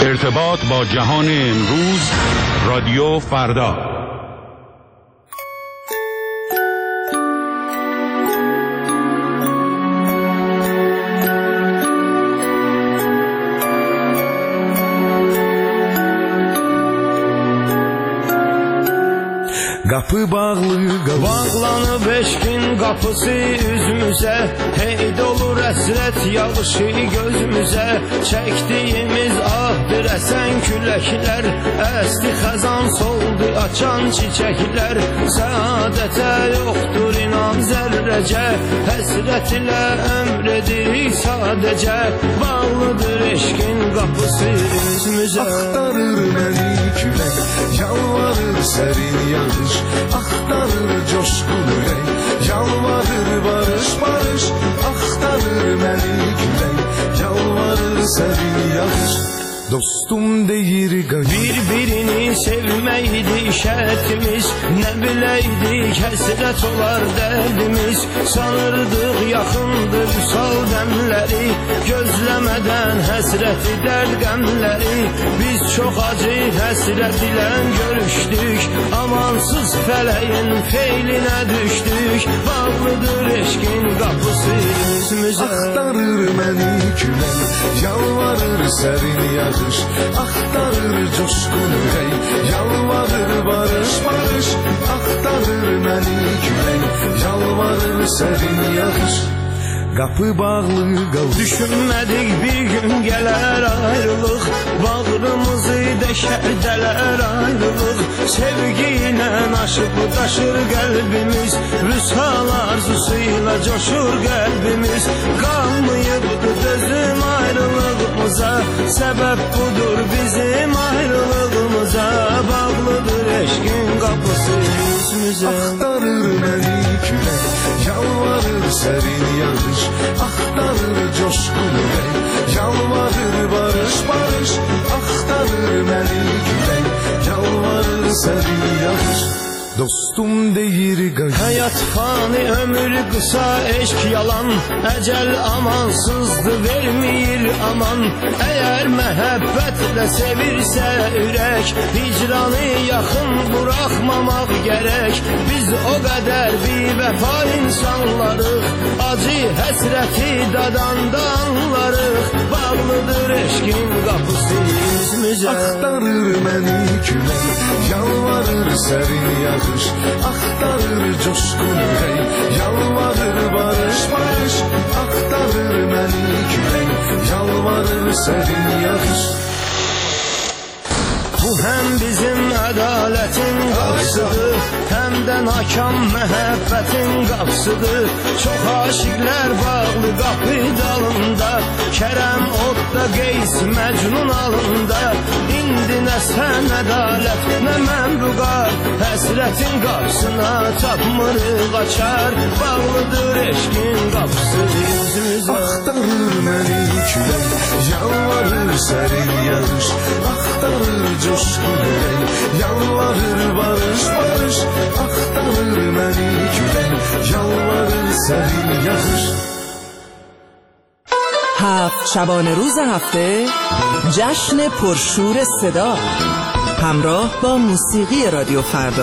ارتباط با جهان امروز، رادیو فردا. Kapı bağlanıb eşkin qapısı üzümüzə, hey dolur əsrət yağışı gözümüzə. Çəkdiyimiz ahdır əsən küləklər, əsti xəzan soldu açan çiçəklər. Səadətə yoxdur inan zərrəcə, həsrət ilə əmr edirik sadəcə. Bağlıdır eşkin qapısı üzümüzə. Axtarır məni külək, yalvarır sərin yağış, axtarır coşqun ürək, yalvarır barış barış. Axtarır məni külək, yalvarır sərin yağış. Dostum deyir bir-birini sevməkdi şərtimiz, nə biləydik həsrət olar dərdimiz. Sanırdıq yaxındır vüsal dəmləri, gözləmədən həsrəti dərd qəmləri. Biz çox acı həsrət ilə görüşdük, amansız fələyin feylinə düşdük. Bağlıdır eşkin qapısı üzümüzə. Axtarır məni külək, yalvarır sərin yağış, axtarır coşqun ürək, yalvarır barış barış. Axtarır məni külək, yalvarır sərin yağış. Qapı bağlı qaldı. Düşünmədik bir gün gələr ayrılıq, bağrımızı deşərdələr ayrılıq. Sevgi ilə aşıb daşır qəlbimiz, vüsal arzusuyla coşur qəlbimiz. Qalmayıbdı dözüm ayrılığımıza, səbəb budur bizim ayrılığımıza. Bağlıdır eşkin qapısı üzümüzə. Axtarır məni külək, yalvarır sərin yağış, axtarır coşqun ürək, yalvarır barış barış. Axtarır məni külək, yalvarır sərin yağış. Dostum deyir həyat fani, ömür qısa, eşq yalan, əcəl amansızdı, vermir aman. Əgər məhəbbətlə sevirsə ürək, hicranı yaxın buraxmamaq gərək. Biz o qədər bivəfa insanlarıq, acı həsrəti dadanda anlarıq. Bağlıdır eşkin qapısı üzümüzə. Axtarır məni külək, yalvarır sərin yağış, axtarır coşqun ürək, yalvarır barış barış. Axtarır məni külək, yalvarır sərin yağış. Bu həm bizim ədalətin qapısıdır, həm də nakam məhəbbətin qapısıdır. Çox aşiqlər bağlı qapı dalında, Kərəm odda Qeys Məcnun alında. İndi nə sən ədalət, nə mən bu qar, həsrətin qapısına tapmırıq açar. Bağlıdır eşkin qapısı üzümüzə. Axtarır məni külək, yalvarır sərin yağış, axtarır coşqun ürək, yalvarır barış barış. Axtarır məni külək, yalvarır sərin yağış. هفت شبانه روز هفته جشن پرشور صدا همراه با موسیقی رادیو فردا.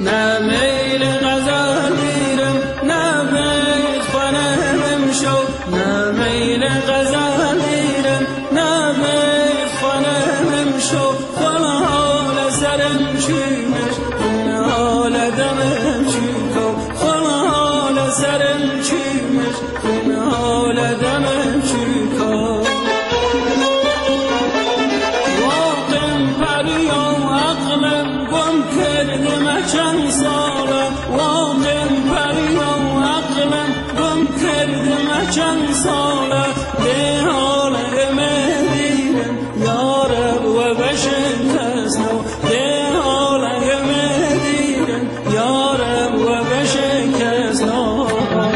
نه میل غزل دیرم نه بیت خانم شو نه میل غزل دیرم نه بیت خانم شو حال سرم چیمش حال دمم چیکو حال سرم چیمش حال دمم چیکو چند ساله واقعا پری و عقلم گم کردم چند ساله به حال مدیرم یارب و بشکستم به حال مدیرم یارب و بشکستم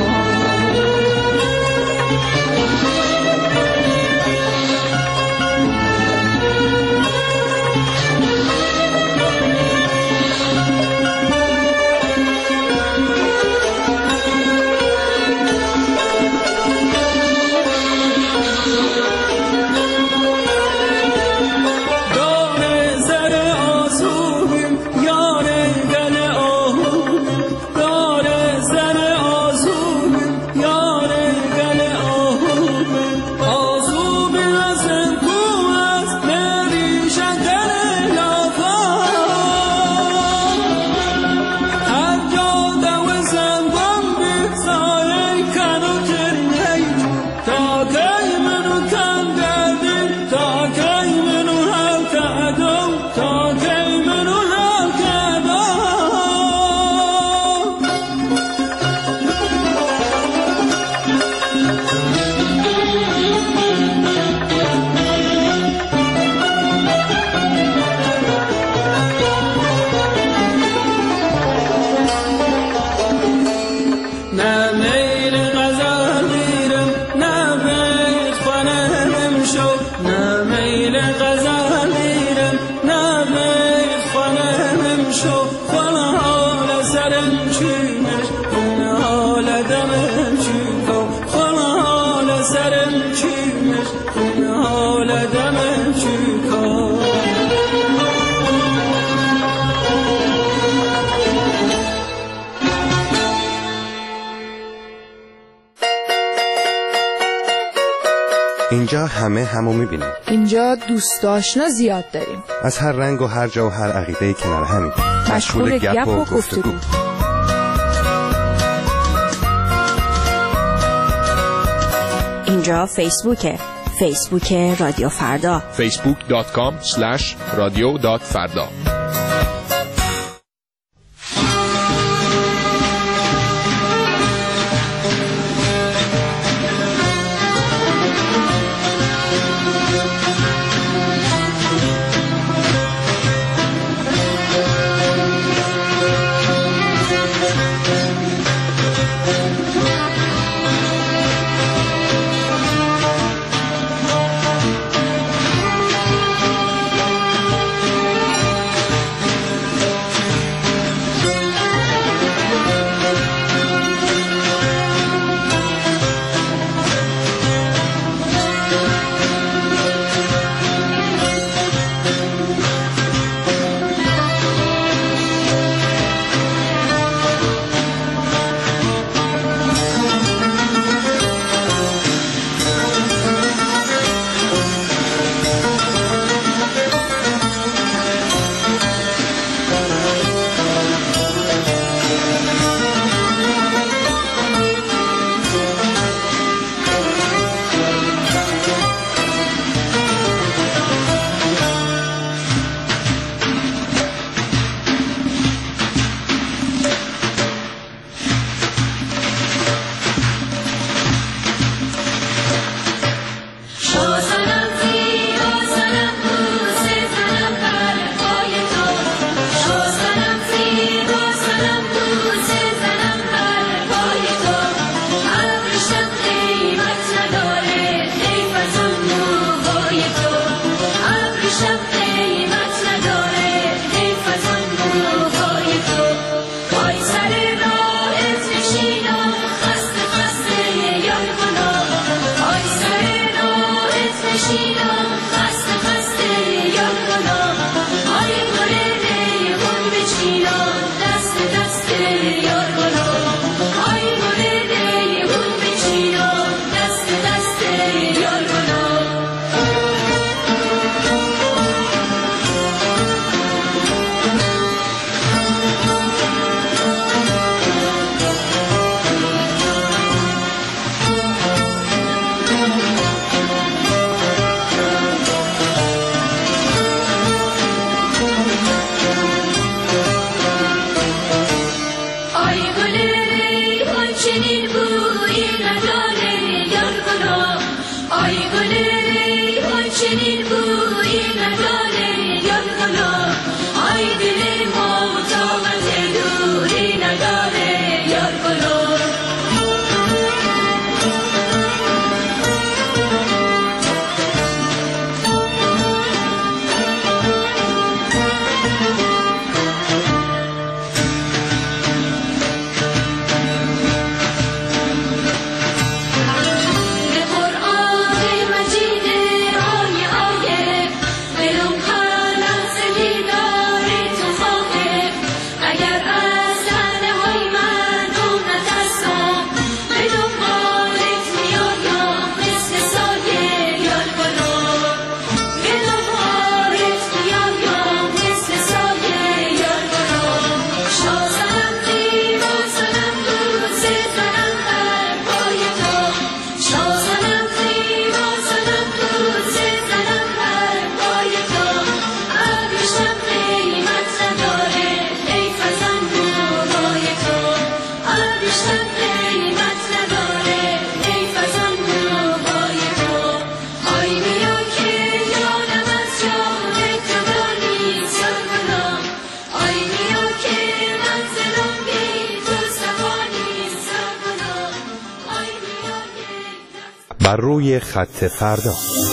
اینجا همه همو میبینیم. اینجا دوست آشنا زیاد داریم. از هر رنگ و هر جا و هر عقیده کنار همین. مشغول گپ و گفتگو. اینجا فیسبوک رادیو فردا. facebook.com/radio.farda. بر روی خط فردا.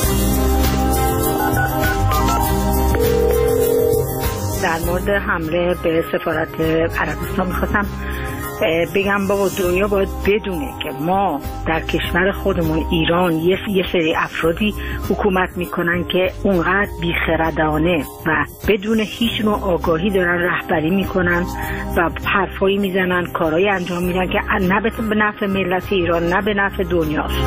در مورد حمله به سفارت عربستان میخواستم بگم بابا دنیا باید بدونه که ما در کشور خودمون ایران یه سری افرادی حکومت میکنن که اونقدر بیخردانه و بدون هیچ نوع آگاهی دارن رهبری میکنن و حرفایی میزنن، کارهایی انجام میدن که نه به نفع ملت ایران نه به نفع دنیاست.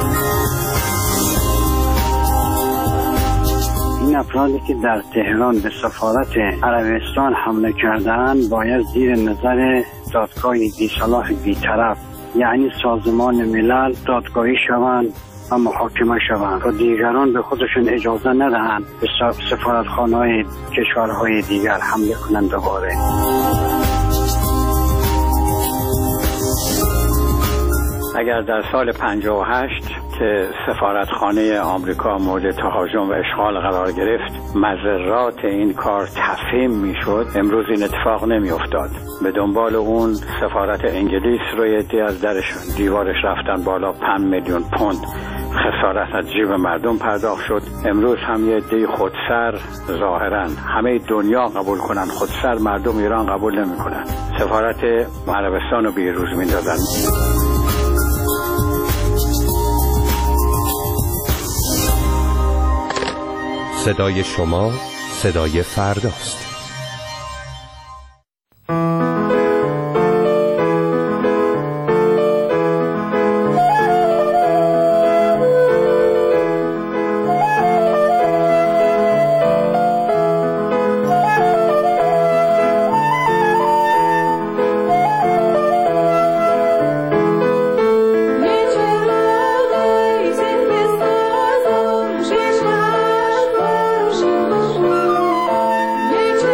این افرادی که در تهران به سفارت عربستان حمله کردن باید زیر نظر دادگاه بی‌صلاح بی‌طرف یعنی سازمان ملل دادگاهی شوند و محاکمه شوند و دیگران به خودشون اجازه ندهند به سفارتخانه‌های کشورهای دیگر حمله کنند. دوباره اگر در سال 58 که سفارتخانه آمریکا مورد تهاجم و اشغال قرار گرفت مضرات این کار تفهیم میشد، امروز این اتفاق نمی افتاد. به دنبال اون سفارت انگلیس رو یه عده از درشون دیوارش رفتن بالا، 5 میلیون پوند خسارت از جیب مردم پرداخت شد. امروز هم یه عده خودسر ظاهرا همه دنیا قبول کنن، خودسر مردم ایران قبول نمی کنن، سفارت عربستان رو بیروز می دادن. صدای شما صدای فرداست. Nature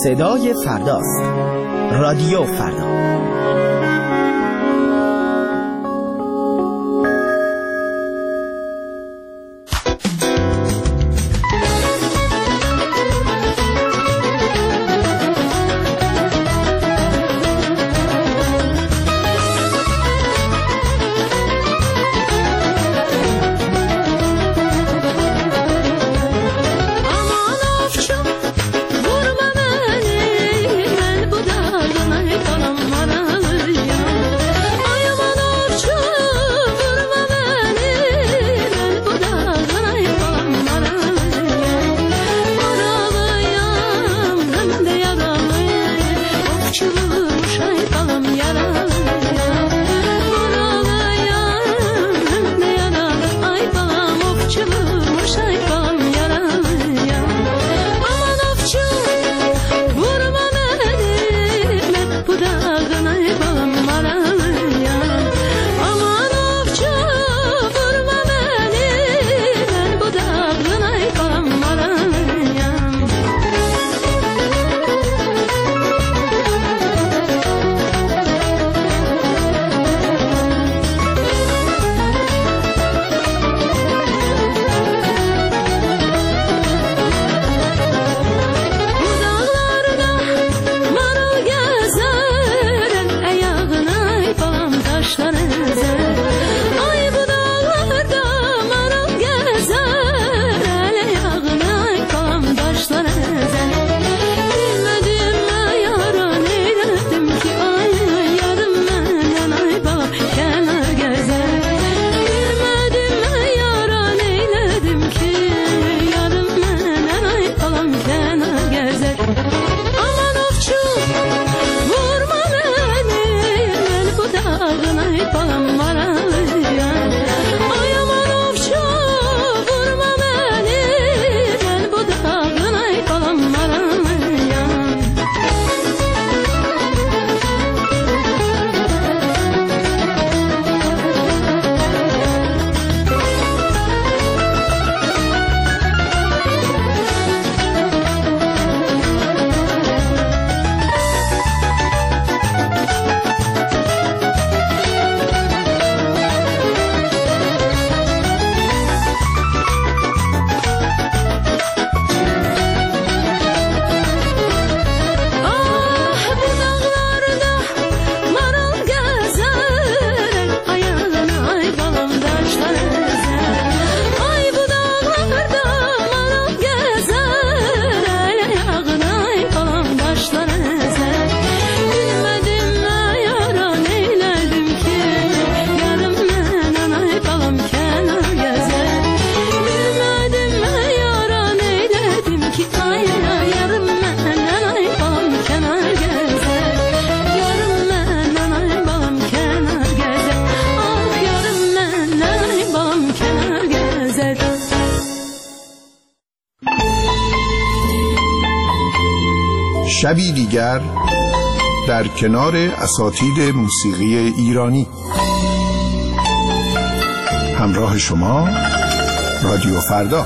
صدای فرداست. رادیو فردا. شبی دیگر در کنار اساتید موسیقی ایرانی. همراه شما رادیو فردا.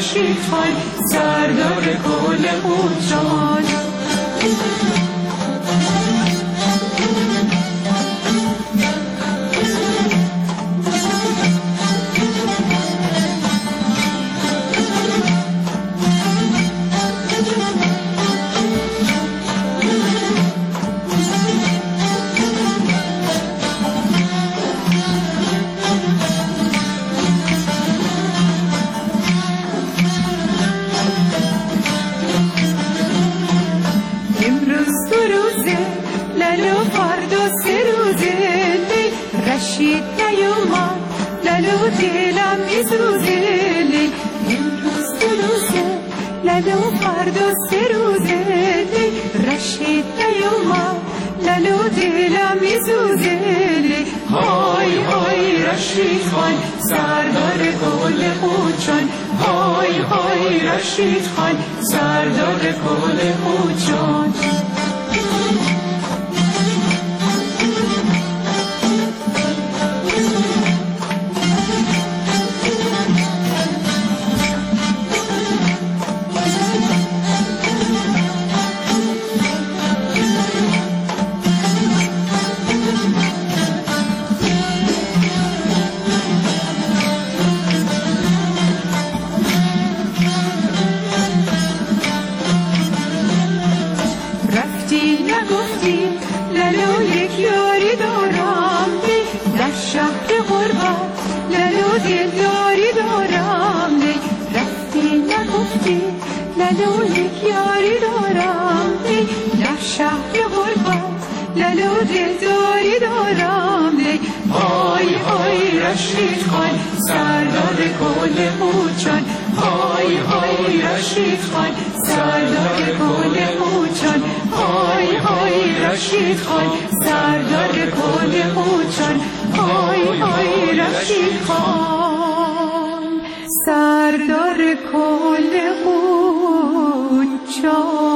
رشید خان سردار کل قوچان. رشید نیومد لالو دلم میسوزه لی امروز دو روزه لالو فردا سه روزه لی رشید نیومد لالو دلم میسوزه لی های های رشید خان سردار کل قوچان های های رشید خان سردار کل قوچان. لالو یک یاری دارم دی در شهر غربت لالو دلداری دارم دی های های رشید خان سردار کل قوچان های های رشید خان سردار کل قوچان های های رشید خان سردار کل قوچان های های رشید خان سردار کل قوچان.